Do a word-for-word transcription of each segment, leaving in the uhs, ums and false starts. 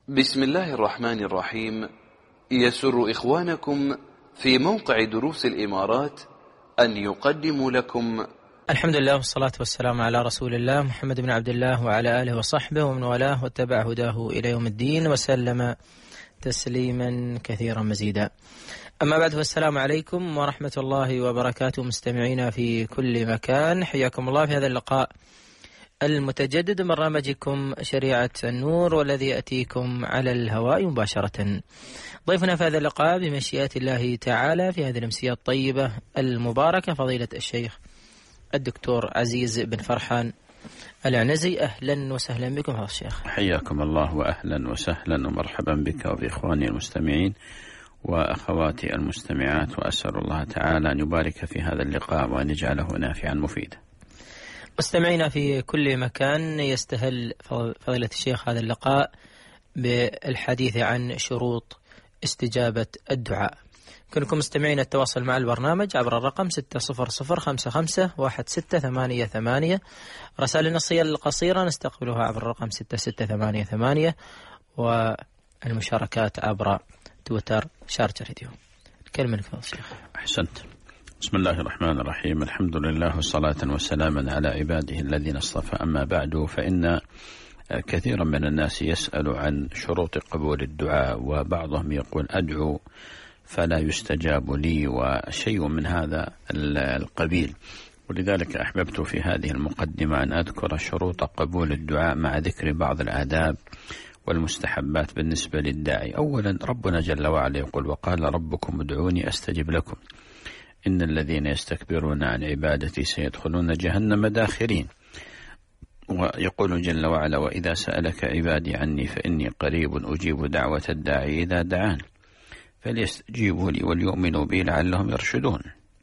بسم الله الرحمن الرحيم. يسر إخوانكم في موقع دروس الإمارات أن يقدموا لكم الحمد لله والصلاة والسلام على رسول الله محمد بن عبد الله وعلى آله وصحبه ومن والاه واتبع هداه إلى يوم الدين وسلم تسليما كثيرا مزيدا. أما بعد، فالسلام عليكم ورحمة الله وبركاته مستمعينا في كل مكان، حياكم الله في هذا اللقاء المتجدد من برنامجكم شريعة النور، والذي يأتيكم على الهواء مباشرة. ضيفنا في هذا اللقاء بمشيئة الله تعالى في هذه الأمسية الطيبة المباركة فضيلة الشيخ الدكتور عزيز بن فرحان العنزي. أهلا وسهلا بكم يا الشيخ. حياكم الله وأهلا وسهلا ومرحبا بك وبإخواني المستمعين وأخواتي المستمعات، وأسأل الله تعالى أن يبارك في هذا اللقاء وأن يجعله نافعا مفيدا. مستمعينا في كل مكان، يستهل فضيلة الشيخ هذا اللقاء بالحديث عن شروط استجابة الدعاء. يمكنكم مستمعين التواصل مع البرنامج عبر الرقم ستة صفر صفر خمسة خمسة واحد ستة ثمانية ثمانية. رسائل النصية القصيرة نستقبلها عبر الرقم ستة ستة ثمانية ثمانية، والمشاركات عبر تويتر شارجة راديو. الكلمة لك شيخ. أحسنت. بسم الله الرحمن الرحيم. الحمد لله والصلاة والسلام على عباده الذين اصطفى. أما بعد، فإن كثيرا من الناس يسأل عن شروط قبول الدعاء، وبعضهم يقول أدعو فلا يستجاب لي، وشيء من هذا القبيل. ولذلك أحببت في هذه المقدمة أن أذكر شروط قبول الدعاء مع ذكر بعض الآداب والمستحبات بالنسبة للداعي. أولا، ربنا جل وعلا يقول: وقال ربكم ادعوني أستجب لكم إن الذين يستكبرون عن عبادتي سيدخلون جهنم داخرين. ويقول جل وعلا: وإذا سألك عبادي عني فإني قريب أجيب دعوة الداعي إذا دعان فليستجيبوا لي وليؤمنوا بي لعلهم يرشدون.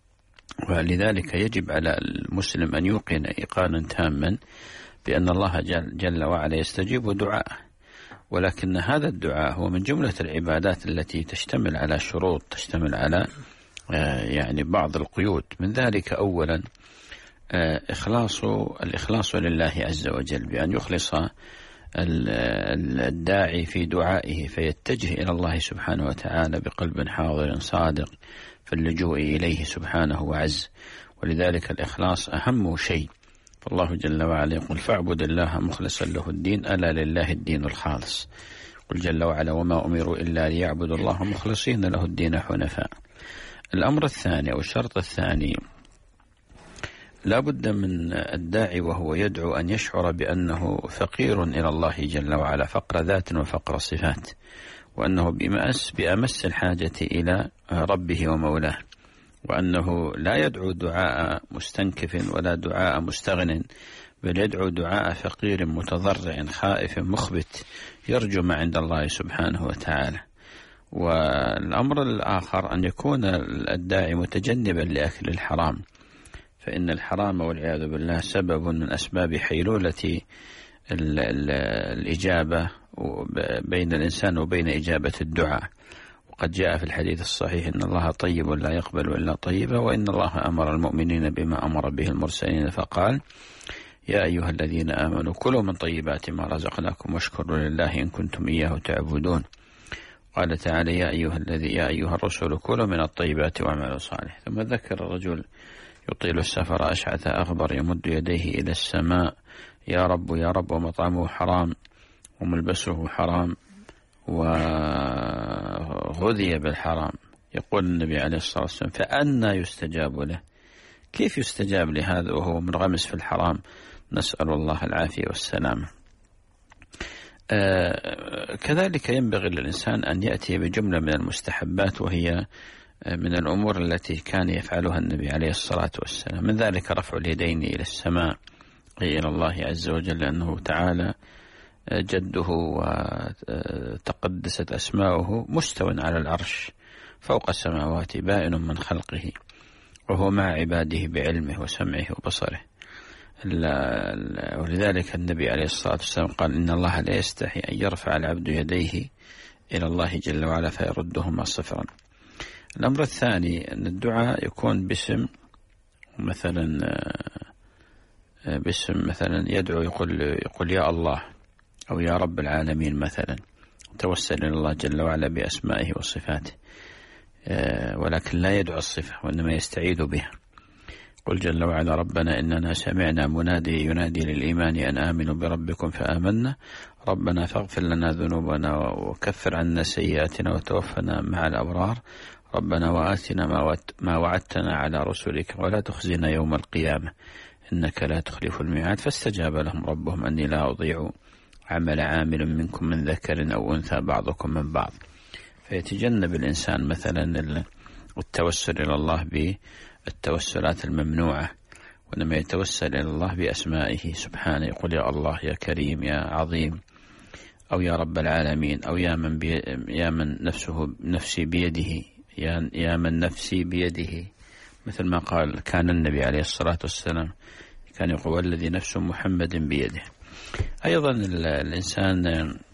ولذلك يجب على المسلم أن يوقن إيقانا تاما بأن الله جل, جل وعلا يستجيب دعاءه، ولكن هذا الدعاء هو من جملة العبادات التي تشتمل على شروط، تشتمل على يعني بعض القيود. من ذلك أولا إخلاص الإخلاص لله عز وجل، بأن يخلص الداعي في دعائه فيتجه إلى الله سبحانه وتعالى بقلب حاضر صادق في اللجوء إليه سبحانه وعز. ولذلك الإخلاص أهم شيء. فالله جل وعلا يقول: فاعبد الله مخلصا له الدين ألا لله الدين الخالص. قل جل وعلا: وما أمروا إلا ليعبدوا الله مخلصين له الدين حنفاء. الأمر الثاني أو الشرط الثاني، لا بد من الداعي وهو يدعو أن يشعر بأنه فقير إلى الله جل وعلا فقر ذات وفقر صفات، وأنه بأمس, بأمس الحاجة إلى ربه ومولاه، وأنه لا يدعو دعاء مستنكف ولا دعاء مستغن، بل يدعو دعاء فقير متضرع خائف مخبت يرجو ما عند الله سبحانه وتعالى. والأمر الآخر أن يكون الداعي متجنبا لأكل الحرام، فإن الحرام والعياذ بالله سبب من أسباب حيلولة الإجابة بين الإنسان وبين إجابة الدعاء. وقد جاء في الحديث الصحيح: إن الله طيب لا يقبل إلا طيبا، وإن الله أمر المؤمنين بما أمر به المرسلين فقال: يا أيها الذين آمنوا كلوا من طيبات ما رزقناكم واشكروا لله إن كنتم إياه تعبدون. قال تعالى: يا أيها الذي يا أيها الرسل كلوا من الطيبات واعملوا صالحا. ثم ذكر الرجل يطيل السفر أشعث أغبر يمد يديه إلى السماء: يا رب يا رب، ومطعمه حرام وملبسه حرام وغذي بالحرام. يقول النبي عليه الصلاة والسلام: فأنى يستجاب له؟ كيف يستجاب لهذا وهو منغمس في الحرام؟ نسأل الله العافية والسلامة. آه كذلك ينبغي للإنسان أن يأتي بجملة من المستحبات، وهي من الأمور التي كان يفعلها النبي عليه الصلاة والسلام. من ذلك رفع اليدين إلى السماء، أي إلى الله عز وجل، لأنه تعالى جده وتقدست أسماؤه مستو على العرش فوق السماوات بائن من خلقه، وهو مع عباده بعلمه وسمعه وبصره. ولذلك النبي عليه الصلاة والسلام قال: إن الله لا يستحي أن يرفع العبد يديه إلى الله جل وعلا فيردهما صفرا. الأمر الثاني أن الدعاء يكون باسم، مثلا باسم مثلا يدعو يقول يقول يا الله أو يا رب العالمين مثلا، توسل إلى الله جل وعلا بأسمائه وصفاته، ولكن لا يدعو الصفة وإنما يستعيذ بها. قل جل وعلا ربنا إننا سمعنا منادي ينادي للإيمان أن آمنوا بربكم فآمنا ربنا فاغفر لنا ذنوبنا وكفر عنا سيئاتنا وتوفنا مع الأبرار ربنا وآتنا ما وعدتنا على رسلك ولا تخزنا يوم القيامة إنك لا تخلف الميعاد. فاستجاب لهم ربهم أني لا أضيع عمل عامل منكم من ذكر أو أنثى بعضكم من بعض. فيتجنب الإنسان مثلا التوسل إلى الله بالتوسلات الممنوعة، وإنما يتوسل إلى الله بأسمائه سبحانه، يقول يا الله يا كريم يا عظيم، أو يا رب العالمين، أو يا من, بي يا من نفسه نفسي بيده، يا, يا من نفسي بيده، مثل ما قال كان النبي عليه الصلاة والسلام كان يقول والذي نفس محمد بيده. أيضا الإنسان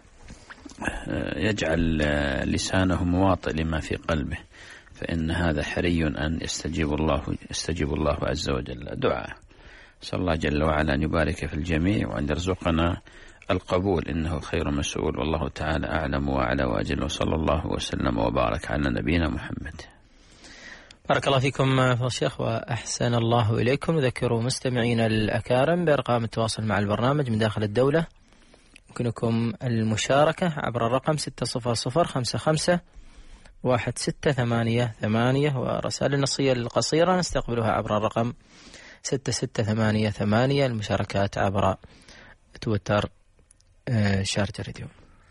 يجعل لسانه مواطئ لما في قلبه، فإن هذا حري أن يستجيب الله يستجيب الله عز وجل دعاء. صلى الله جل وعلا أن يبارك في الجميع وأن يرزقنا القبول، إنه خير مسؤول، والله تعالى أعلم وأعلى وأجل، وصلى الله وسلم وبارك على نبينا محمد. بارك الله فيكم فضل الشيخ وأحسن الله إليكم. نذكروا مستمعين الأكارم بأرقام التواصل مع البرنامج من داخل الدولة. يمكنكم المشاركة عبر الرقم ستة صفر صفر خمسة خمسة واحد ستة ثمانية ثمانية، ورسائل النصية القصيرة نستقبلها عبر الرقم ستة ستة ثمانية ثمانية. المشاركات عبر تويتر شارجة راديو.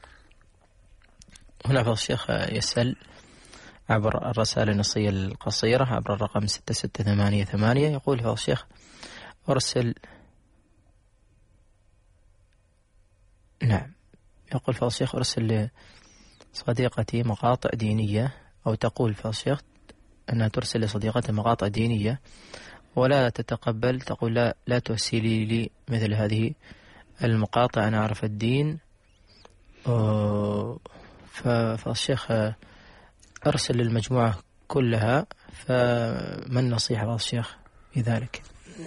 هنا فضل الشيخ يسأل عبر الرسائل النصية القصيرة عبر الرقم ستة ستة ثمانية ثمانية. يقول فضل الشيخ أرسل نعم يقول فضل الشيخ أرسل لصديقتي مقاطع دينية، أو تقول فضل الشيخ أنها ترسل لصديقتها مقاطع دينية ولا تتقبل، تقول لا, لا ترسلي لي مثل هذه المقاطع، أنا أعرف الدين. ففضل الشيخ أرسل للمجموعة كلها، فما النصيحة فضل الشيخ في ذلك؟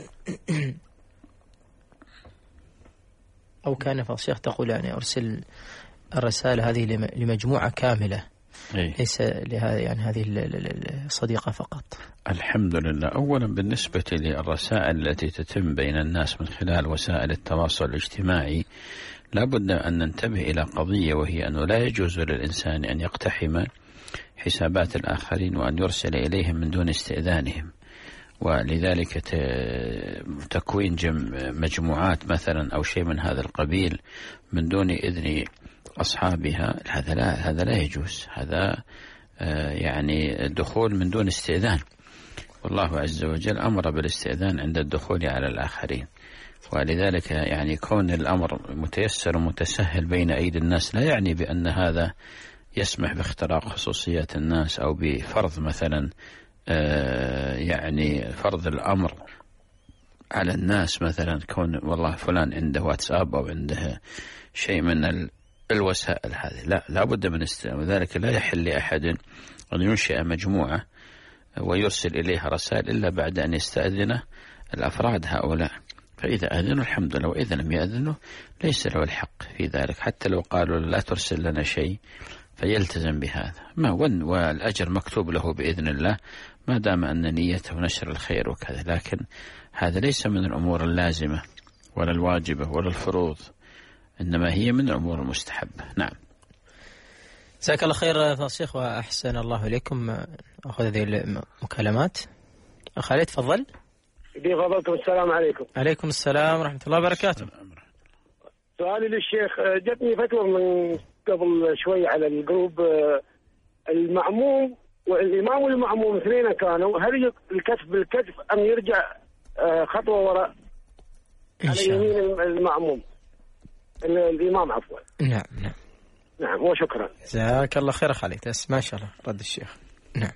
أو كان فضل الشيخ تقول يعني أرسل الرسالة هذه لمجموعة كاملة أي. ليس لهذا يعني هذه الصديقة فقط. الحمد لله. أولا بالنسبة للرسائل التي تتم بين الناس من خلال وسائل التواصل الاجتماعي، لابد أن ننتبه إلى قضية، وهي أنه لا يجوز للإنسان أن يقتحم حسابات الآخرين وأن يرسل إليهم من دون استئذانهم. ولذلك تكوين مجموعات مثلا أو شيء من هذا القبيل من دون إذن أصحابها، هذا لا هذا لا يجوز، هذا يعني الدخول من دون استئذان، والله عز وجل أمر بالاستئذان عند الدخول على الآخرين. ولذلك يعني كون الأمر متيسر ومتسهل بين أيدي الناس لا يعني بأن هذا يسمح باختراق خصوصيات الناس أو بفرض مثلا يعني فرض الأمر على الناس، مثلا كون والله فلان عنده واتساب أو عنده شيء من الوسائل هذه، لا لابد من استئذان. وذلك لا يحل لأحد أن ينشئ مجموعة ويرسل إليها رسائل إلا بعد أن يستأذن الأفراد هؤلاء، فإذا أذنوا الحمد لله، وإذا لم يأذنوا ليس له الحق في ذلك، حتى لو قالوا لا ترسل لنا شيء فيلتزم بهذا، ما ون والأجر مكتوب له بإذن الله ما دام أن نيته نشر الخير وكذا. لكن هذا ليس من الأمور اللازمة ولا الواجبة ولا الفروض، إنما هي من الأمور المستحبة. نعم. جزاك الله خير فضل الشيخ وأحسن الله إليكم. أخذ هذه المكالمات. خالد تفضل. بفضلكم. السلام عليكم. عليكم السلام ورحمة الله وبركاته. سؤالي للشيخ، جتني فتوى من قبل شوي على الجروب، المعموم والإمام والمعموم اثنين كانوا، هل الكتف بالكتف أم يرجع خطوة وراء على يمين المعموم الإمام عفوا؟ نعم نعم نعم وشكرا. جزاك الله خير خالد، ما شاء الله رد الشيخ. نعم.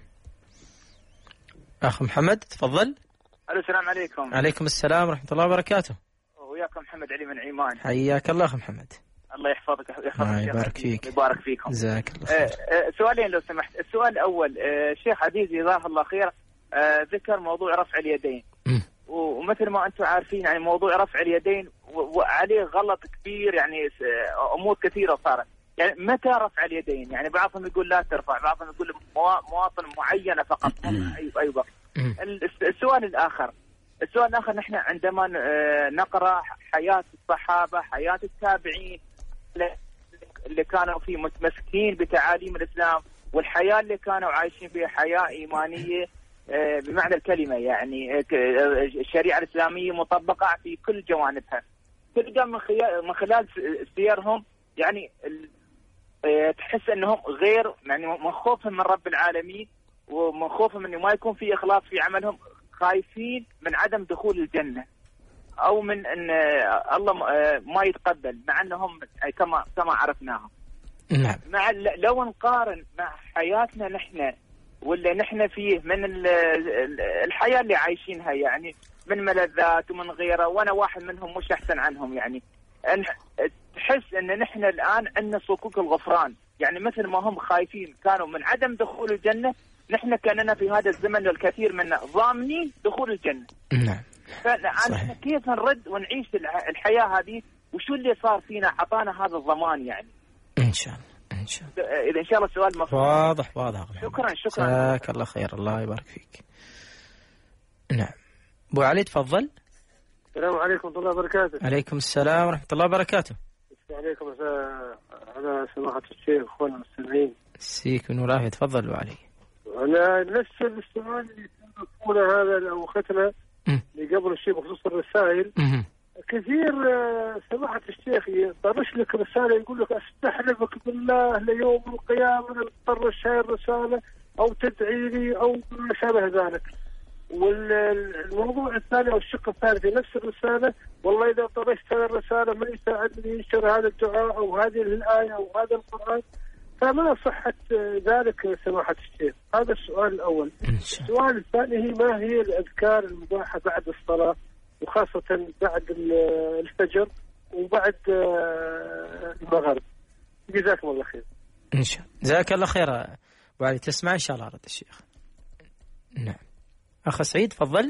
أخ محمد تفضل. السلام عليكم. عليكم السلام ورحمة الله وبركاته. وياكم محمد علي من عيمان. حياك الله أخ محمد. الله يحفظك يحفظك يبارك فيك. يبارك فيكم. جزاك الله خير. آه آه سؤالين لو سمحت. السؤال الأول، آه شيخ عزيزي جزاه الله خير، آه ذكر موضوع رفع اليدين، م. ومثل ما أنتم عارفين يعني موضوع رفع اليدين وعليه غلط كبير، يعني أمور كثيرة صارت. يعني متى رفع اليدين؟ يعني بعضهم يقول لا ترفع، بعضهم يقول مواطن معينة فقط أي أي وقت. السؤال الآخر السؤال الآخر نحن عندما نقرأ حياة الصحابة، حياة التابعين اللي كانوا فيه متمسكين بتعاليم الإسلام، والحياة اللي كانوا عايشين فيها حياة إيمانية بمعنى الكلمة، يعني الشريعة الإسلامية مطبقة في كل جوانبها. تلقى من من خلال سيرهم يعني تحس أنهم غير، يعني من خوفهم من رب العالمين ومن خوفهم أنه ما يكون في إخلاص في عملهم، خايفين من عدم دخول الجنة أو من أن الله ما يتقبل، مع أنهم كما كما عرفناهم. نعم. مع لو نقارن مع حياتنا نحن واللي نحن فيه من الحياة اللي عايشينها، يعني من ملذات ومن غيره، وأنا واحد منهم مش أحسن عنهم، يعني تحس أن نحن الآن عندنا صكوك الغفران، يعني مثل ما هم خايفين كانوا من عدم دخول الجنة، نحن كاننا في هذا الزمن الكثير منا ضامنين دخول الجنة. نعم. فأنا كيف نرد ونعيش الحياة هذه، وشو اللي صار فينا عطانا هذا الضمان يعني؟ إن شاء الله إن شاء الله. إذا إن شاء الله السؤال مفهوم. واضح واضح. شكرا شكرا. جزاك الله خير، الله يبارك فيك. نعم. أبو علي تفضل. السلام عليكم ورحمة الله وبركاته. عليكم السلام ورحمة الله وبركاته. السلام عليكم على سماحة الشيخ أخوانا المستمعين. سيك ونور عافية. تفضل أبو علي. أنا نفس السؤال اللي يقوله هذا أو ختمه اللي قبل الشيء بخصوص الرسائل. م- كثير سماحة الشيخ يطرش لك رسالة يقول لك أستحلفك بالله ليوم القيامة نطرش هاي الرسالة أو تدعي لي أو ما شابه ذلك. والموضوع الثاني أو الشق الثاني في نفس الرسالة، والله إذا طرشت هذه الرسالة من يساعدني ينشر هذا الدعاء أو هذه الآية أو هذا القرآن، فما صحة ذلك سماحة الشيخ؟ هذا السؤال الأول. السؤال الثاني هي ما هي الأذكار المباحة بعد الصلاة، وخاصة بعد الفجر وبعد المغرب؟ جزاكم الله خير. إن شاء الله. جزاك الله خير أبو علي. تسمع إن شاء الله رد الشيخ. نعم. أخ سعيد تفضل.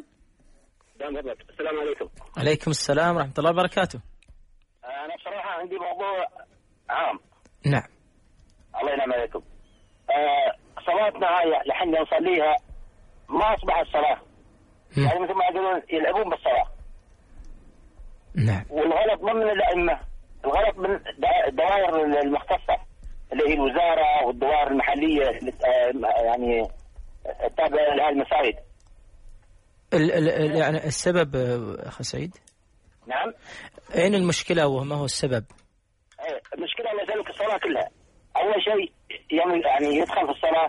السلام عليكم. عليكم السلام ورحمة الله وبركاته. أنا بصراحة عندي موضوع عام. نعم. الله ينعم عليكم. آه صلاتنا هاي لحين نصليها ما أصبحت صلاة، يعني مثل ما يقولون يلعبون بالصلاة. نعم. والغلط ما من الأئمة، الغلط من الدوائر المختصة اللي هي الوزارة والدوائر المحلية يعني التابعة لهذه المساجد. ال ال يعني السبب أخ سعيد؟ نعم. أين المشكلة وما هو السبب؟ ايه المشكلة أن ذلك الصلاة كلها أول شيء يعني يدخل في الصلاة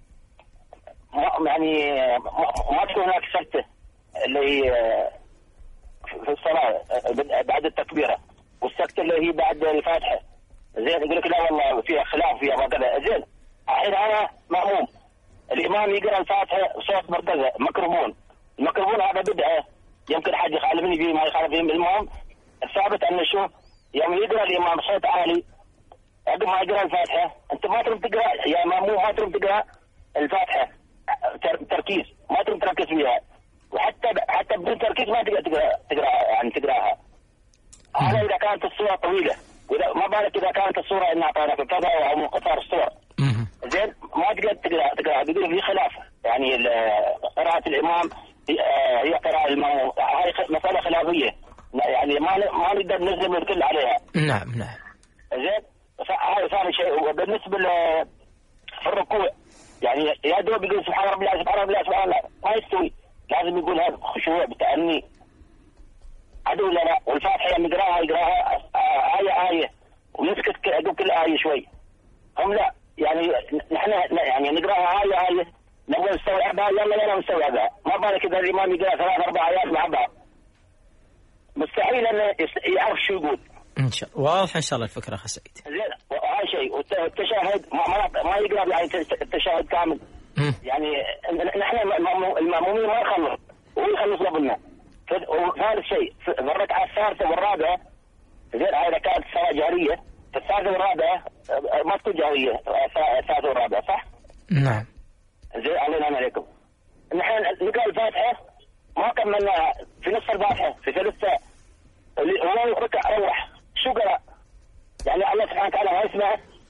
يعني ما تكون هناك سكتة اللي هي في الصلاة بعد التكبيرة، والسكتة اللي هي بعد الفاتحة. زين يقول لك لا والله فيها خلاف فيها وكذا. زين الحين أنا مأموم الإمام يقرأ الفاتحة صوت مرتزة ميكروفون، الميكروفون هذا بدعة، يمكن حد يخالفني فيه ما يخالف فيه. المهم الثابت أن شوف يوم يقرأ الإمام صوت عالي قبل ما يقرأ الفاتحة أنت ما تريد تقرأ يا مأموم، ما تريد تقرأ الفاتحة تركيز، ما تريد تركز فيها، وحتى حتى بدون تركيز ما تقدر تقرأ تقرأ يعني تقرأها. هذا إذا كانت الصورة طويلة، وإذا ما بالك إذا كانت الصورة إن أعطانا كذا أو من قصر الصور. زين ما تقدر تقرأ تقرأ بدون في خلاف، يعني قراءة الإمام هي قراءة المأموم، هاي مسألة خلافية يعني ما ما نقدر نلزم الكل عليها. نعم نعم. زين هذا ثاني شيء. وبالنسبة في الركوع يعني يا دوب يقول سبحان ربي الله سبحان ربي الله سبحان الله ما يستوي، لازم يقول هذا خشوع بتأني عدو لا لا. والفاتحة يعني يقراها يقراها آية آية ويسكت عقب كل آية شوي. هم لا يعني نحن يعني نقراها آية آية نبغى نستوعبها يلا يلا نستوعبها، ما بالك إذا الإمام يقرأ ثلاث أربع آيات مع بعض مستحيل أنه يعرف شو يقول. إن شاء الله واضح إن شاء الله الفكرة أخ سعيد. زين وهذا شيء. والتشهد ما ما, ما يقرأ يعني التشهد كامل. م. يعني نحن المأمومين ما نخلص وهو يخلص قبلنا. وثالث شيء في الركعة الثالثة والرابعة زين هاي كانت صلاة جهرية، في الثالثة والرابعة ما تكون جهرية الثالثة والرابعة صح؟ نعم. زين علينا عليكم. نحن نقرأ الفاتحة ما كملنا في نصف الفاتحة في ثلثة اللي هو ركع روح شو قرأ؟ يعني الله سبحانه وتعالى ما يسمع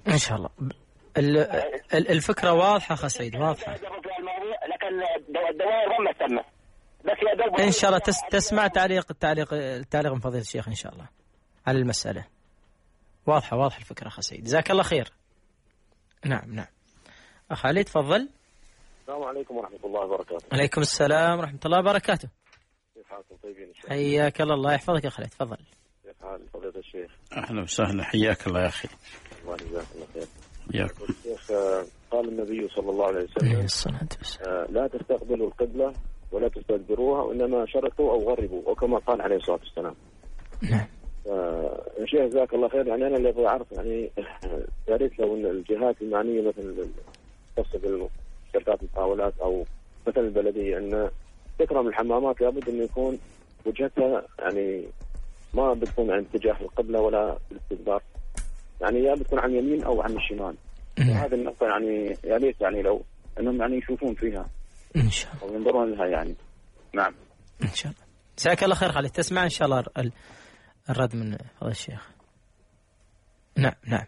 إن شاء الله. الفكرة واضحة أخ سعيد، واضحة. لكن الدوائر ما مهتمة. بس إن شاء الله تس تسمع تعليق التعليق التعليق من فضيلة الشيخ إن شاء الله على المسألة. واضحة واضحة الفكرة أخ سعيد، جزاك الله خير. نعم نعم. أخ علي تفضل. السلام عليكم ورحمة الله وبركاته. عليكم السلام ورحمة الله وبركاته. كيف حالكم؟ طيبين إن شاء الله. حياك الله، الله يحفظك يا أخي، تفضل. كيف حال فضيلة الشيخ؟ أهلا وسهلا، حياك الله يا أخي. الله يجزاك الله خير. حياكم. الشيخ قال النبي صلى الله عليه وسلم لا تستقبلوا القبلة ولا تستدبروها وإنما شرقوا أو غربوا، وكما قال عليه الصلاة والسلام. نعم. يا شيخ جزاك الله خير. يعني أنا اللي أبغى أعرف يعني يا ريت لو إن الجهات المعنية مثل تصل شركات المقاولات أو مثل البلدية أن تكرم الحمامات لابد أن يكون وجهتها يعني ما بتكون عند اتجاه القبلة ولا الاستدبار، يعني يا بتكون عن اليمين أو عن الشمال. هذه النقطة يعني يا ريت يعني لو أنهم يعني يشوفون فيها إن شاء الله أو ينظرون لها يعني. نعم إن شاء الله. جزاك الله خير خالد، تسمع إن شاء الله الرد من هذا الشيخ. نعم نعم.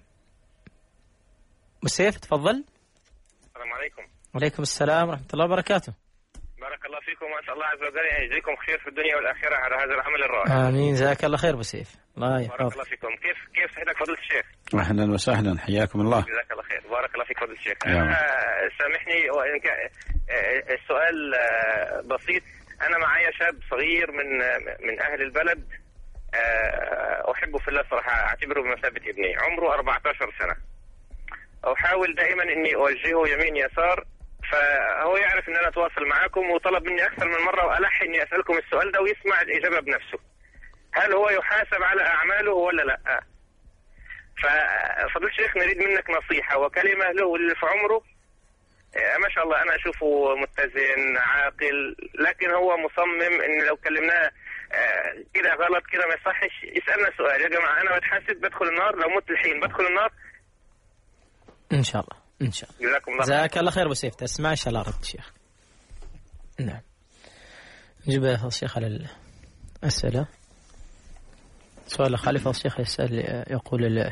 مسيف تفضل. السلام عليكم. وعليكم السلام ورحمة الله وبركاته. بارك الله فيكم وأسأل الله عز وجل أن يجزيكم خير في الدنيا والآخرة على هذا العمل الرائع. آمين. جزاك الله خير بسيف. الله يحفظك. بارك الله فيكم. كيف كيف صحتك فضيلة الشيخ؟ أهلا وسهلا، حياكم الله. جزاك الله خير. بارك الله فيك فضيلة الشيخ. أنا سامحني وإن كان السؤال بسيط. أنا معايا شاب صغير من من أهل البلد، أحبه في الله صراحة، أعتبره بمثابة ابني، عمره أربعة عشر سنة. أحاول دائما إني أوجهه يمين يسار، فهو يعرف إن أنا أتواصل معاكم وطلب مني أكثر من مرة وألح إني أسألكم السؤال ده ويسمع الإجابة بنفسه. هل هو يحاسب على أعماله ولا لا؟ ففضل الشيخ نريد منك نصيحة وكلمة له اللي في عمره. ما شاء الله أنا أشوفه متزن عاقل، لكن هو مصمم إن لو كلمناه كده غلط كده ما يصحش. يسألنا سؤال، يا جماعة أنا بتحاسب بدخل النار، لو مت الحين بدخل النار؟ إن شاء الله إن شاء الله. جزاكم الله. جزاك الله خير بسيف، تسمع إن شاء الله رد الشيخ. نعم. نجيب يا الشيخ على الأسئلة. سؤال خالف الشيخ يسأل يقول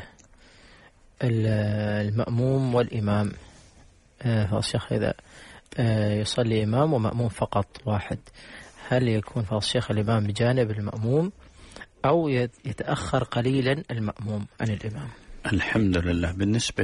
المأموم والإمام، فالشيخ إذا يصلي إمام ومأموم فقط واحد، هل يكون فالشيخ الإمام بجانب المأموم أو يتأخر قليلا المأموم عن الإمام؟ الحمد لله. بالنسبة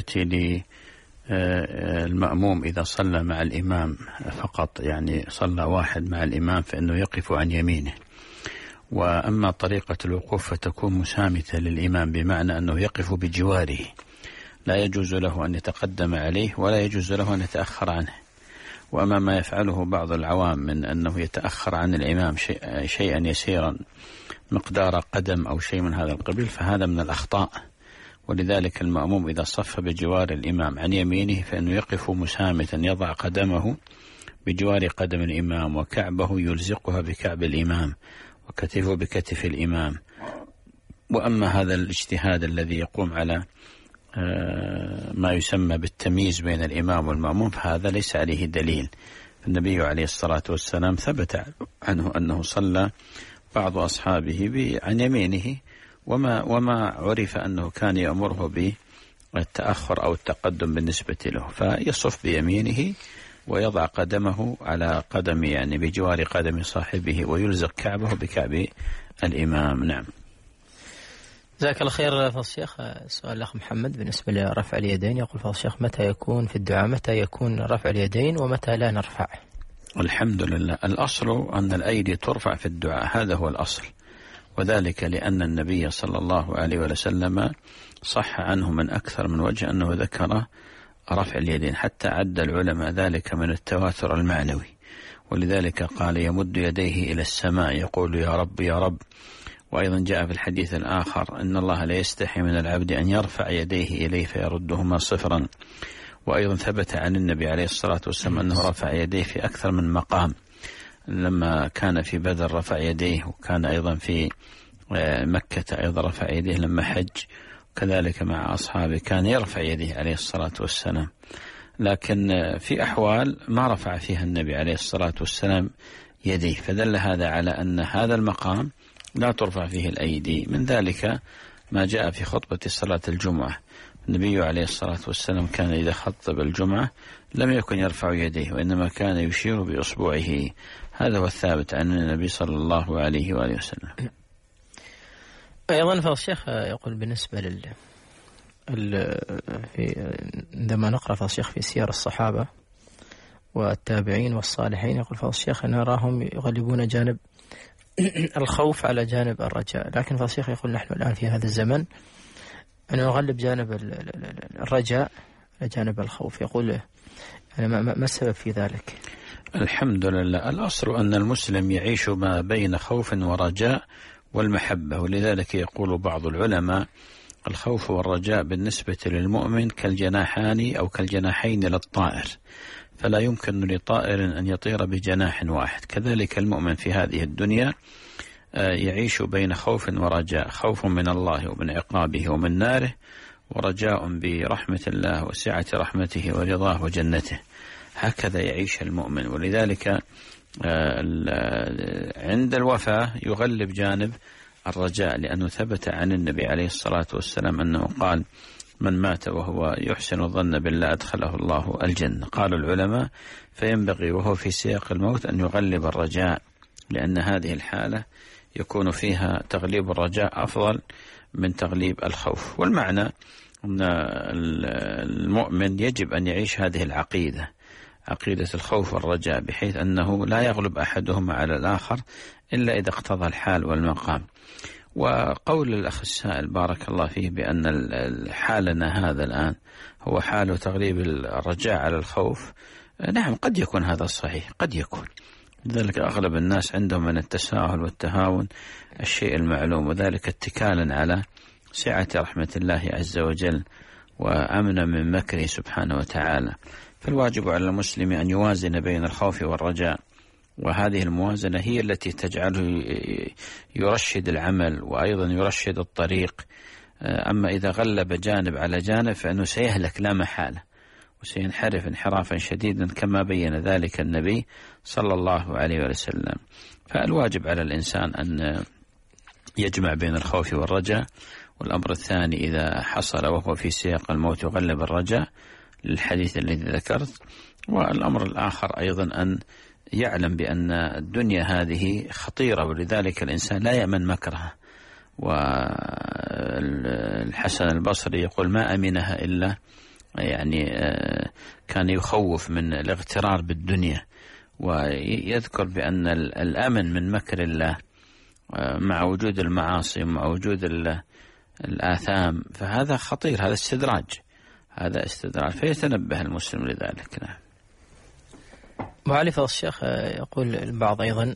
للمأموم إذا صلى مع الإمام فقط، يعني صلى واحد مع الإمام، فإنه يقف عن يمينه. وأما طريقة الوقوف فتكون مسامتة للإمام، بمعنى أنه يقف بجواره، لا يجوز له أن يتقدم عليه ولا يجوز له أن يتأخر عنه. وأما ما يفعله بعض العوام من أنه يتأخر عن الإمام شيء شيئا يسيرا مقدار قدم أو شيء من هذا القبيل، فهذا من الأخطاء. ولذلك المأموم إذا صف بجوار الإمام عن يمينه فإنه يقف مسامتا، يضع قدمه بجوار قدم الإمام وكعبه يلزقها بكعب الإمام وكتفه بكتف الإمام. وأما هذا الاجتهاد الذي يقوم على ما يسمى بالتمييز بين الإمام والمأموم فهذا ليس عليه دليل. النبي عليه الصلاة والسلام ثبت عنه أنه صلى بعض أصحابه عن يمينه، وما وما عرف أنه كان يأمره بالتأخر أو التقدم بالنسبة له، فيصف بيمينه ويضع قدمه على قدم يعني بجوار قدم صاحبه ويلزق كعبه بكعب الإمام. نعم. جزاك الله خير فضل الشيخ. سؤال الأخ محمد بالنسبة لرفع اليدين، يقول فضل الشيخ متى يكون في الدعاء، متى يكون رفع اليدين ومتى لا نرفع؟ الحمد لله. الأصل أن الأيدي ترفع في الدعاء، هذا هو الأصل، وذلك لأن النبي صلى الله عليه وسلم صح عنه من أكثر من وجه أنه ذكر رفع اليدين، حتى عد العلماء ذلك من التواتر المعنوي. ولذلك قال يمد يديه إلى السماء يقول يا رب يا رب. وأيضا جاء في الحديث الآخر أن الله لا يستحي من العبد أن يرفع يديه إليه فيردهما صفرا. وأيضا ثبت عن النبي عليه الصلاة والسلام أنه رفع يديه في أكثر من مقام، لما كان في بدر رفع يديه، وكان أيضا في مكة أيضا رفع يديه لما حج، كذلك مع أصحابه كان يرفع يديه عليه الصلاة والسلام. لكن في أحوال ما رفع فيها النبي عليه الصلاة والسلام يديه، فدل هذا على أن هذا المقام لا ترفع فيه الأيدي. من ذلك ما جاء في خطبة صلاة الجمعة النبي عليه الصلاة والسلام كان إذا خطب الجمعة لم يكن يرفع يديه، وإنما كان يشير بإصبعه. هذا هو الثابت عن النبي صلى الله عليه وآله وسلم. أيضا فالشيخ يقول بالنسبة لل في عندما نقرأ فالشيخ في سير الصحابة والتابعين والصالحين، يقول فالشيخ نراهم يغلبون جانب الخوف على جانب الرجاء، لكن فالشيخ يقول نحن الآن في هذا الزمن أن نغلب جانب الرجاء على جانب الخوف. يقول يعني ما السبب في ذلك؟ الحمد لله، الأصل أن المسلم يعيش ما بين خوف ورجاء والمحبة، ولذلك يقول بعض العلماء الخوف والرجاء بالنسبة للمؤمن كالجناحان أو كالجناحين للطائر، فلا يمكن لطائر أن يطير بجناح واحد. كذلك المؤمن في هذه الدنيا يعيش بين خوف ورجاء، خوف من الله ومن عقابه ومن ناره، ورجاء برحمة الله وسعة رحمته ورضاه وجنته. هكذا يعيش المؤمن، ولذلك عند الوفاة يغلب جانب الرجاء، لأنه ثبت عن النبي عليه الصلاة والسلام أنه قال من مات وهو يحسن الظن بالله أدخله الله الجنة. قال العلماء فينبغي وهو في سياق الموت أن يغلب الرجاء، لأن هذه الحالة يكون فيها تغليب الرجاء أفضل من تغليب الخوف. والمعنى أن المؤمن يجب أن يعيش هذه العقيدة، عقيدة الخوف والرجاء، بحيث أنه لا يغلب أحدهما على الآخر إلا إذا اقتضى الحال والمقام. وقول الأخ السائل بارك الله فيه بأن حالنا هذا الآن هو حال تغليب الرجاء على الخوف، نعم قد يكون هذا صحيح، قد يكون. لذلك أغلب الناس عندهم من التساهل والتهاون الشيء المعلوم، وذلك اتكالا على سعة رحمة الله عز وجل وأمنا من مكره سبحانه وتعالى. فالواجب على المسلم أن يوازن بين الخوف والرجاء، وهذه الموازنة هي التي تجعله يرشد العمل وأيضا يرشد الطريق. أما إذا غلب جانب على جانب فإنه سيهلك لا محالة، وسينحرف انحرافا شديدا كما بين ذلك النبي صلى الله عليه وسلم. فالواجب على الإنسان أن يجمع بين الخوف والرجاء. والأمر الثاني إذا حصل وهو في سياق الموت يغلب الرجاء للحديث الذي ذكرت. والأمر الآخر أيضا أن يعلم بأن الدنيا هذه خطيرة، ولذلك الإنسان لا يأمن مكرها. والحسن البصري يقول ما أمنها إلا يعني كان يخوف من الاغترار بالدنيا، ويذكر بأن الأمن من مكر الله مع وجود المعاصي ومع وجود الآثام فهذا خطير، هذا استدراج، هذا استدراج، فيتنبه المسلم لذلك. نعم. معالي فضيلة الشيخ يقول البعض أيضا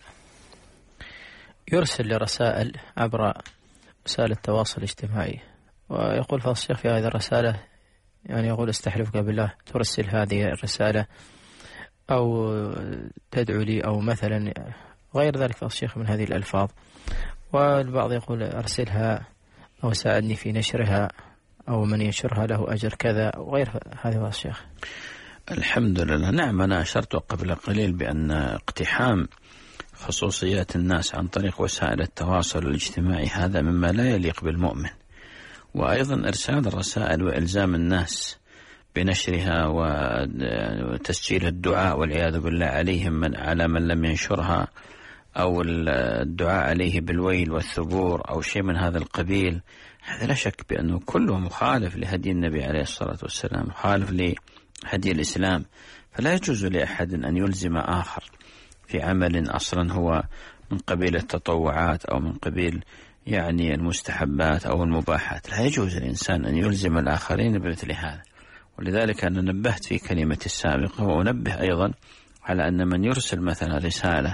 يرسل لرسائل عبر وسائل التواصل الاجتماعي، ويقول فضيلة الشيخ في هذه الرسالة يعني يقول استحلفك بالله ترسل هذه الرسالة أو تدعو لي أو مثلا غير ذلك فضيلة الشيخ من هذه الألفاظ. والبعض يقول أرسلها أو ساعدني في نشرها أو من ينشرها له أجر كذا وغير هذا فضيلة الشيخ. الحمد لله. نعم، أنا أشرت قبل قليل بأن اقتحام خصوصيات الناس عن طريق وسائل التواصل الاجتماعي هذا مما لا يليق بالمؤمن، وأيضا إرسال الرسائل وإلزام الناس بنشرها وتسجيل الدعاء والعياذ بالله عليهم من على من لم ينشرها، أو الدعاء عليه بالويل والثبور أو شيء من هذا القبيل، هذا لا شك بأنه كله مخالف لهدي النبي عليه الصلاة والسلام، مخالف لهدي الإسلام. فلا يجوز لأحد أن يلزم آخر في عمل أصلا هو من قبيل التطوعات أو من قبيل يعني المستحبات أو المباحات. لا يجوز الإنسان أن يلزم الآخرين بمثل هذا. ولذلك أنا نبهت في كلمة السابقة وأنبه أيضا على أن من يرسل مثلا رسالة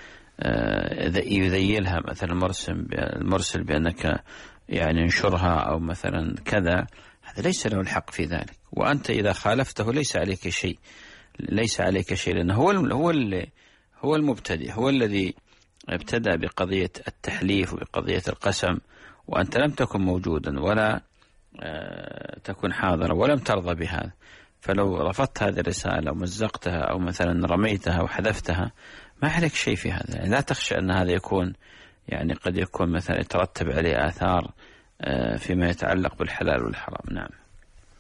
يذيلها مثلا المرسل المرسل بأنك يعني انشرها أو مثلا كذا، هذا ليس له الحق في ذلك. وأنت إذا خالفته ليس عليك شيء، ليس عليك شيء، لأنه هو هو هو المبتدئ، هو الذي ابتدأ بقضية التحليف وبقضية القسم، وأنت لم تكن موجودا ولا تكن حاضرا ولم ترضى بهذا. فلو رفضت هذه الرسالة أو مزقتها أو مثلا رميتها أو حذفتها ما عليك شيء في هذا. يعني لا تخشى أن هذا يكون يعني قد يكون مثلا يترتب عليه آثار فيما يتعلق بالحلال والحرام. نعم.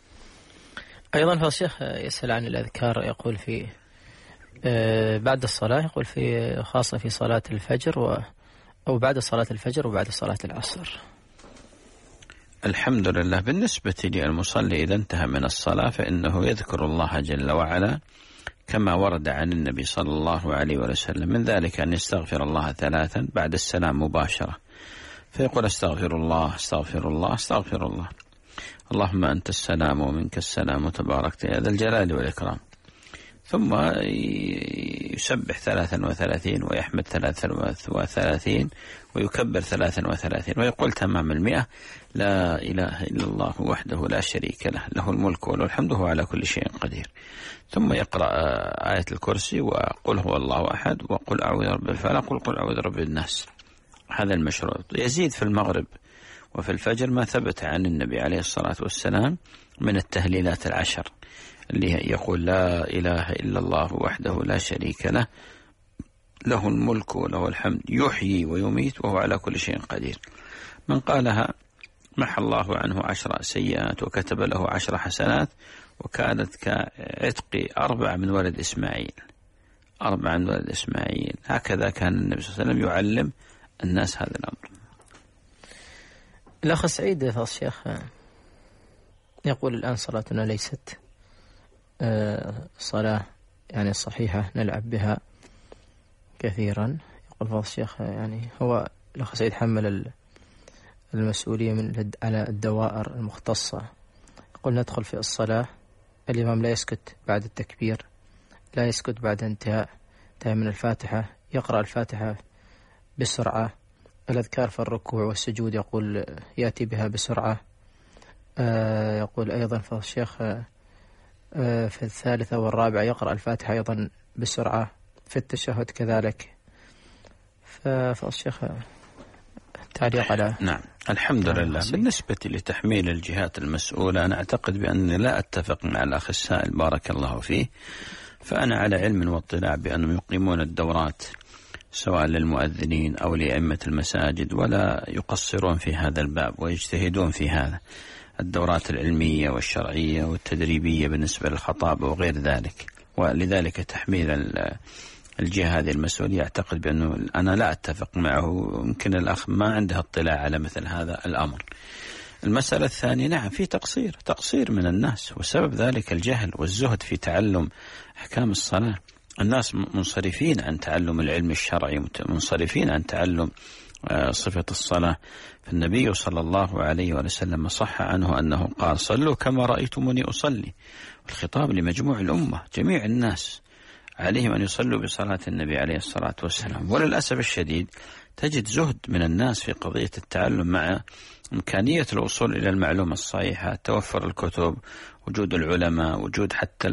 أيضا فضل الشيخ يسأل عن الأذكار، يقول في بعد الصلاة، يقول في خاصة في صلاة الفجر و أو بعد صلاة الفجر وبعد صلاة العصر. الحمد لله. بالنسبة للمصلي إذا انتهى من الصلاة فإنه يذكر الله جل وعلا كما ورد عن النبي صلى الله عليه وسلم، من ذلك أن يستغفر الله ثلاثا بعد السلام مباشرة، فيقول استغفر الله استغفر الله استغفر الله، اللهم أنت السلام ومنك السلام وتباركت يا ذا الجلال والإكرام، ثم يسبح ثلاثا وثلاثين ويحمد ثلاثا وثلاثين ويكبر ثلاثا وثلاثين ويقول تمام المئة لا إله إلا الله وحده لا شريك له له الملك وله الحمد وهو على كل شيء قدير، ثم يقرأ آية الكرسي وقل هو الله أحد وقل أعوذ برب الفلق وقل أعوذ برب الناس. هذا المشروط. يزيد في المغرب وفي الفجر ما ثبت عن النبي عليه الصلاة والسلام من التهليلات العشر اللي يقول لا إله إلا الله وحده لا شريك له له الملك وله الحمد يحيي ويميت وهو على كل شيء قدير. من قالها محى الله عنه عشر سيئات وكتب له عشر حسنات وكانت كعتق أربع من ولد إسماعيل. أربع من ولد إسماعيل. هكذا كان النبي صلى الله عليه وسلم يعلم الناس هذا الأمر. الأخ سعيد فضل الشيخ يقول الآن صلاتنا ليست صلاة يعني صحيحة نلعب بها كثيرا. يقول فضل الشيخ يعني هو الأخ سعيد حمل المسؤولية من على الدوائر المختصة، يقول ندخل في الصلاة الإمام لا يسكت بعد التكبير، لا يسكت بعد انتهاء انتهاء من الفاتحة، يقرأ الفاتحة بسرعة، الأذكار في الركوع والسجود يقول يأتي بها بسرعة. آه يقول أيضا فضل الشيخ آه في الثالثة والرابعة يقرأ الفاتحة أيضا بسرعة، في التشهد كذلك. ففضل الشيخ تعليق على نعم. الحمد لله. بالنسبة لتحميل الجهات المسؤولة أنا أعتقد بأني لا أتفق مع الأخ السائل بارك الله فيه، فأنا على علم واطلاع بأنهم يقيمون الدورات سواء للمؤذنين أو لأئمة المساجد ولا يقصرون في هذا الباب ويجتهدون في هذا الدورات العلمية والشرعية والتدريبية بالنسبة للخطابة وغير ذلك، ولذلك تحميل الجهة هذه المسؤولية أعتقد بأنه أنا لا أتفق معه، يمكن الأخ ما عنده اطلاع على مثل هذا الأمر. المسألة الثانية نعم في تقصير تقصير من الناس، وسبب ذلك الجهل والزهد في تعلم أحكام الصلاة. الناس منصرفين عن تعلم العلم الشرعي، منصرفين عن تعلم صفة الصلاة. فالنبي صلى الله عليه وسلم صح عنه أنه قال صلوا كما رأيتموني أصلي، والخطاب لمجموع الأمة جميع الناس عليهم أن يصلوا بصلاة النبي عليه الصلاة والسلام. وللأسف الشديد تجد زهد من الناس في قضية التعلم مع إمكانية الوصول إلى المعلومة الصحيحة، توفر الكتب، وجود العلماء، وجود حتى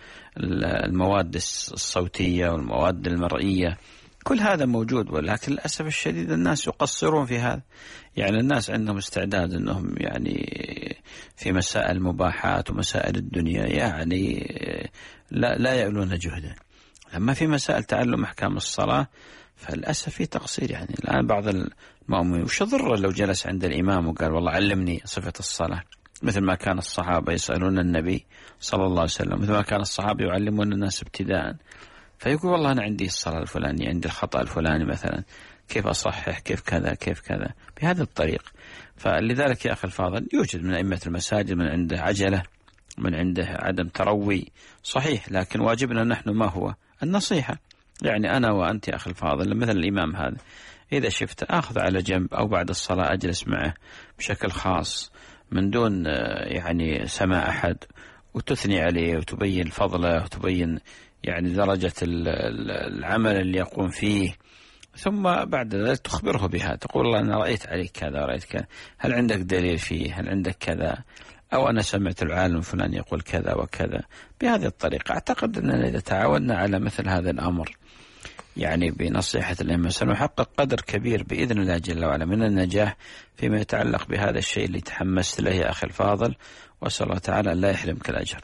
المواد الصوتية والمواد المرئية، كل هذا موجود، ولكن للأسف الشديد الناس يقصرون في هذا. يعني الناس عندهم استعداد أنهم يعني في مسائل المباحات ومسائل الدنيا يعني لا, لا يألون جهدا، لما في مسائل تعلم أحكام الصلاة فللأسف في تقصير. يعني الآن بعض المؤمنين وش ضر لو جلس عند الإمام وقال والله علمني صفة الصلاة، مثل ما كان الصحابة يسألون النبي صلى الله عليه وسلم، مثل ما كان الصحابة يعلمون الناس ابتداء، فيقول والله أنا عندي الصلاة الفلانية، عندي الخطأ الفلاني مثلا، كيف أصحح، كيف كذا كيف كذا، بهذا الطريق. فلذلك يا أخي الفاضل يوجد من أئمة المساجد من عنده عجلة، من عنده عدم تروي صحيح، لكن واجبنا نحن ما هو النصيحة. يعني أنا وأنت يا أخي الفاضل مثل الإمام هذا إذا شفت أخذ على جنب أو بعد الصلاة أجلس معه بشكل خاص من دون يعني سماع أحد، وتثني عليه وتبين فضله وتبين يعني درجة العمل اللي يقوم فيه، ثم بعد ذلك تخبره بها، تقول الله أنا رأيت عليك كذا رأيت كذا، هل عندك دليل فيه، هل عندك كذا، أو أنا سمعت العالم فلان يقول كذا وكذا. بهذه الطريقة أعتقد أننا إذا تعاوننا على مثل هذا الأمر يعني بنصيحة الأئمة سنحقق قدر كبير بإذن الله جل وعلا من النجاح فيما يتعلق بهذا الشيء اللي تحمست له يا أخي الفاضل، وأسأل الله تعالى أن لا يحرمك الأجر.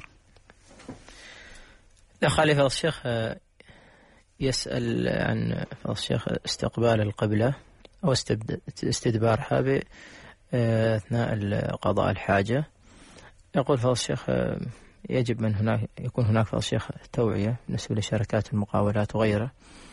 لا خالي فضل الشيخ يسأل عن فضل الشيخ استقبال القبلة أو استدبارها أثناء قضاء الحاجة. يقول فضل الشيخ يجب أن هناك يكون هناك فضل الشيخ توعية بالنسبة لشركات المقاولات وغيرها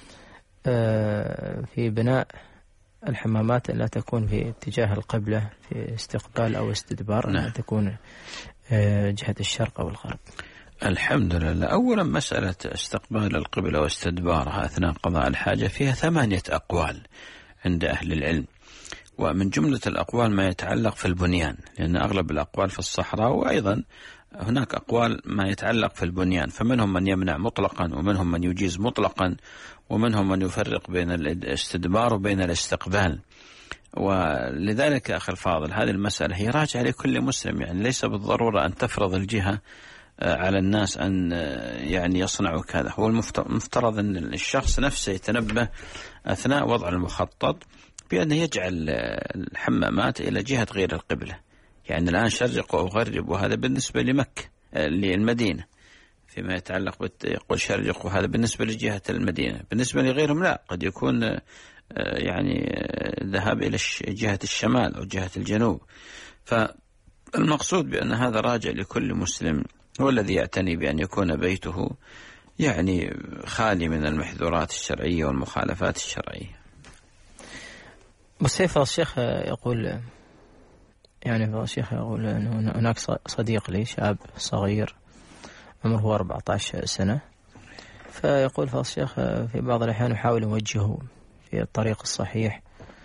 في بناء الحمامات لا تكون في اتجاه القبلة في استقبال أو استدبار، نعم. أن تكون جهة الشرق أو الغرب. الحمد لله. أولا مسألة استقبال القبلة واستدبارها أثناء قضاء الحاجة فيها ثمانية أقوال عند أهل العلم، ومن جملة الأقوال ما يتعلق في البنيان، لأن أغلب الأقوال في الصحراء، وأيضا هناك أقوال ما يتعلق في البنيان، فمنهم من يمنع مطلقا ومنهم من يجيز مطلقا ومنهم من يفرق بين الاستدبار وبين الاستقبال. ولذلك أخي الفاضل هذه المسألة هي راجعة لكل مسلم، يعني ليس بالضرورة أن تفرض الجهة على الناس أن يعني يصنعوا كذا. هو المفترض أن الشخص نفسه يتنبه أثناء وضع المخطط بأن يجعل الحمامات إلى جهة غير القبلة. يعني الآن شرق أو غرب، وهذا بالنسبة لمكة للمدينة فيما يتعلق يقول شرق، وهذا بالنسبة لجهة المدينة. بالنسبة لغيرهم لا، قد يكون يعني ذهاب إلى جهة الشمال أو جهة الجنوب. فالمقصود بأن هذا راجع لكل مسلم، هو الذي يعتني بأن يكون بيته يعني خالي من المحظورات الشرعية والمخالفات الشرعية. والسيف الشيخ يقول يعني فضل الشيخ يقول أنه هناك صديق لي شاب صغير عمره أربعة عشر سنة، فيقول فضل الشيخ في بعض الأحيان يحاول يوجهه في الطريق الصحيح،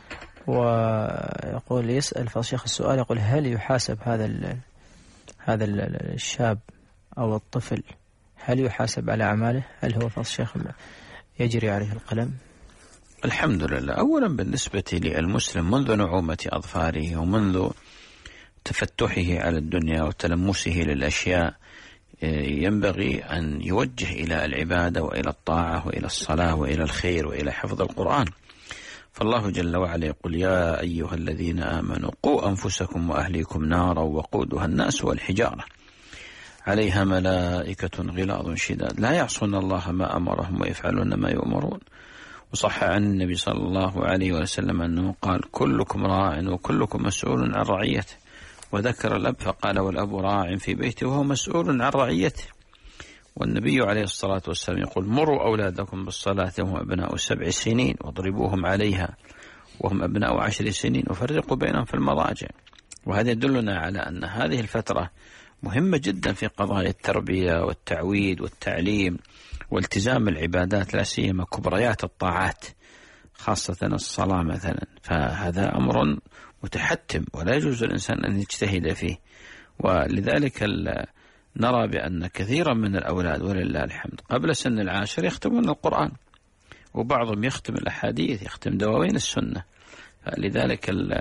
ويقول يسأل فضل الشيخ السؤال، يقول هل يحاسب هذا ال هذا الشاب أو الطفل، هل يحاسب على أعماله؟ هل هو فضل الشيخ يجري عليه القلم؟ الحمد لله. أولا بالنسبة للمسلم منذ نعومة أظفاره ومنذ تفتحه على الدنيا وتلمسه للأشياء ينبغي أن يوجه إلى العبادة وإلى الطاعة وإلى الصلاة وإلى الخير وإلى حفظ القرآن. فالله جل وعلا يقول يا أيها الذين آمنوا قوا أنفسكم وأهليكم نارا وقودها الناس والحجارة عليها ملائكة غلاظ شداد لا يعصون الله ما أمرهم ويفعلون ما يؤمرون. وصح عن النبي صلى الله عليه وسلم أنه قال كلكم راع وكلكم مسؤول عن رعيته، وذكر الأب فقال والأب راع في بيته وهو مسؤول عن رعيته. والنبي عليه الصلاة والسلام يقول مروا أولادكم بالصلاة وهم أبناء سبع سنين واضربوهم عليها وهم أبناء عشر سنين وفرقوا بينهم في المضاجع. وهذا يدلنا على أن هذه الفترة مهمة جدا في قضايا التربية والتعويد والتعليم والتزام العبادات، لا سيما كبريات الطاعات خاصة الصلاة مثلا، فهذا أمر متحتم ولا يجوز الإنسان أن يجتهد فيه. ولذلك نرى بأن كثيرا من الأولاد ولله الحمد قبل سن العاشر يختمون القرآن، وبعضهم يختم الأحاديث، يختم دواوين السنة. لذلك ال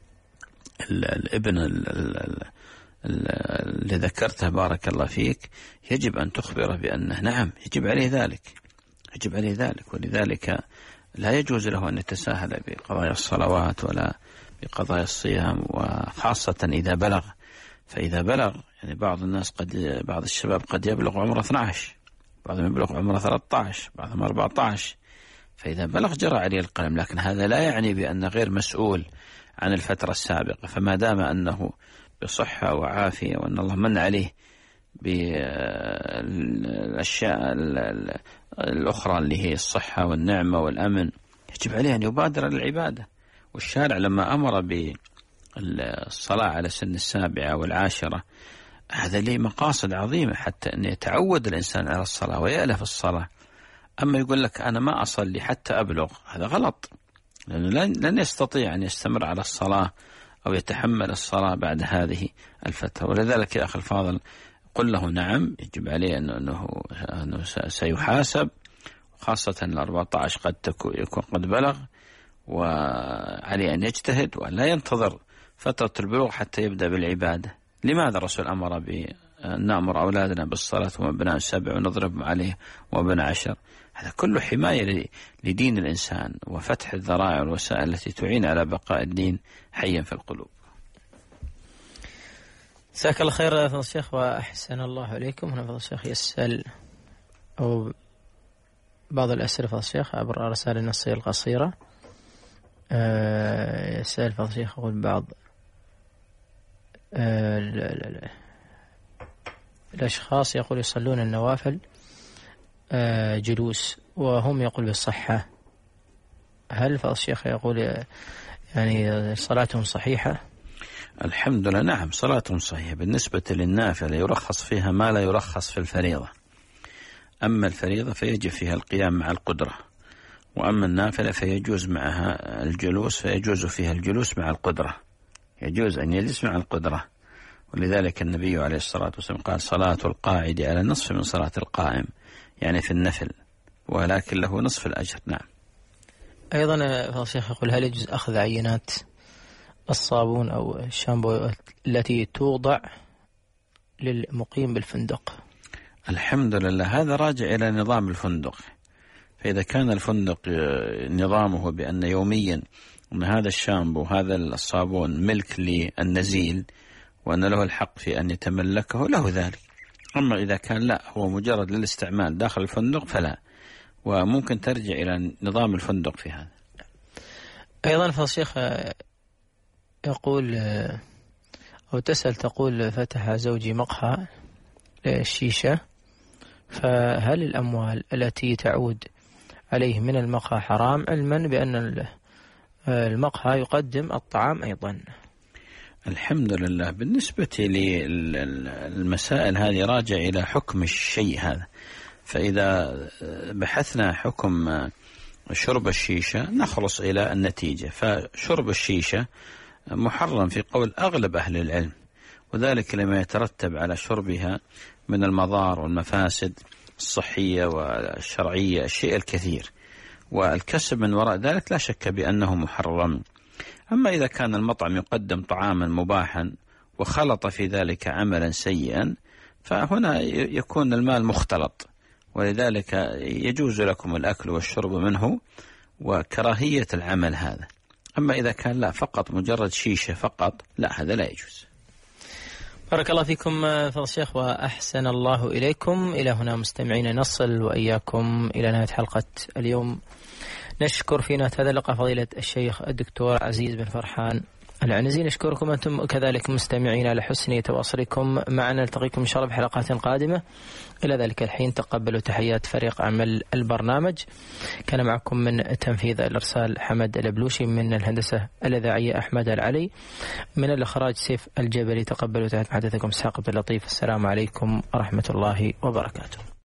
ال الابن ال ال اللي ذكرته بارك الله فيك يجب أن تخبره بأنه نعم يجب عليه ذلك، يجب عليه ذلك. ولذلك لا يجوز له أن يتساهل بقضايا الصلوات ولا بقضايا الصيام، وخاصة إذا بلغ. فإذا بلغ يعني بعض الناس قد بعض الشباب قد يبلغ عمره اثني عشر، بعضهم يبلغ عمره ثلاثة عشر، بعضهم أربعة عشر، فإذا بلغ جرى عليه القلم. لكن هذا لا يعني بأنه غير مسؤول عن الفترة السابقة، فما دام أنه بصحة وعافية وأن الله من عليه بالأشياء الأخرى اللي هي الصحة والنعمة والأمن، يجب عليه أن يبادر للعبادة. والشارع لما أمر بالصلاة على سن السابعة والعاشرة هذا ليه مقاصد عظيمة، حتى أن يتعود الإنسان على الصلاة ويألف الصلاة. أما يقول لك أنا ما أصلي حتى أبلغ، هذا غلط، لأنه لن يستطيع أن يستمر على الصلاة أو يتحمل الصلاة بعد هذه الفترة. ولذلك يا أخي الفاضل قل له نعم يجب عليه أنه, أنه سيحاسب، خاصة الأربعة عشر قد يكون قد بلغ، وعليه أن يجتهد وأن لا ينتظر فترة البلوغ حتى يبدأ بالعبادة. لماذا الرسول أمر بأن نأمر أولادنا بالصلاة وأبناء سبع ونضرب عليه وأبناء عشر؟ هذا كله حماية لدين الإنسان وفتح الذرائع والوسائل التي تعين على بقاء الدين حيا في القلوب. جزاك الله خير يا فضل الشيخ وأحسن الله عليكم. هنا فضل الشيخ يسأل أو بعض الأسئلة فضل الشيخ عبر الرسائل النصية القصيرة. أه يسأل فضل الشيخ يقول بعض أه الأشخاص يقول يصلون النوافل جلوس وهم يقول بالصحة، هل فالشيخ يقول يعني صلاتهم صحيحة؟ الحمد لله، نعم صلاتهم صحيحة. بالنسبة للنافلة يرخص فيها ما لا يرخص في الفريضة. أما الفريضة فيجب فيها القيام مع القدرة، وأما النافلة فيجوز معها الجلوس، فيجوز فيها الجلوس مع القدرة، يجوز أن يجلس مع القدرة. ولذلك النبي عليه الصلاة والسلام قال صلاة القاعد على نصف من صلاة القائم، يعني في النفل، ولكن له نصف الأجر. نعم. أيضا الشيخ يقول هل يجوز أخذ عينات الصابون أو الشامبو التي توضع للمقيم بالفندق؟ الحمد لله، هذا راجع إلى نظام الفندق. فإذا كان الفندق نظامه بأن يوميا أن هذا الشامبو هذا الصابون ملك للنزيل وأن له الحق في أن يتملكه، له ذلك. أما إذا كان لا، هو مجرد للاستعمال داخل الفندق فلا، وممكن ترجع إلى نظام الفندق في هذا. أيضا فالشيخ يقول أو تسأل تقول فتح زوجي مقهى للشيشة، فهل الأموال التي تعود عليه من المقهى حرام، علما بأن المقهى يقدم الطعام أيضا؟ الحمد لله، بالنسبة للمسائل هذه راجع إلى حكم الشيء هذا. فإذا بحثنا حكم شرب الشيشة نخلص إلى النتيجة. فشرب الشيشة محرم في قول أغلب أهل العلم، وذلك لما يترتب على شربها من المضار والمفاسد الصحية والشرعية، الشيء الكثير، والكسب من وراء ذلك لا شك بأنه محرم. أما إذا كان المطعم يقدم طعاما مباحا وخلط في ذلك عملا سيئا فهنا يكون المال مختلط، ولذلك يجوز لكم الأكل والشرب منه وكراهية العمل هذا. أما إذا كان لا، فقط مجرد شيشة فقط، لا، هذا لا يجوز. بارك الله فيكم فضل الشيخ وأحسن الله إليكم. إلى هنا مستمعين نصل وإياكم إلى نهاية حلقة اليوم. نشكر في نهاية هذا اللقاء فضيلة الشيخ الدكتور عزيز بن فرحان العنزي. نشكركم أنتم كذلك مستمعين على حسن تواصلكم معنا. نلتقيكم إن شاء الله بحلقات قادمة. إلى ذلك الحين تقبلوا تحيات فريق عمل البرنامج. كان معكم من تنفيذ الإرسال حمد البلوشي، من الهندسة الإذاعية أحمد العلي، من الإخراج سيف الجبلي. تقبلوا تحيات محدثكم إسحاق عبد اللطيف. السلام عليكم ورحمة الله وبركاته.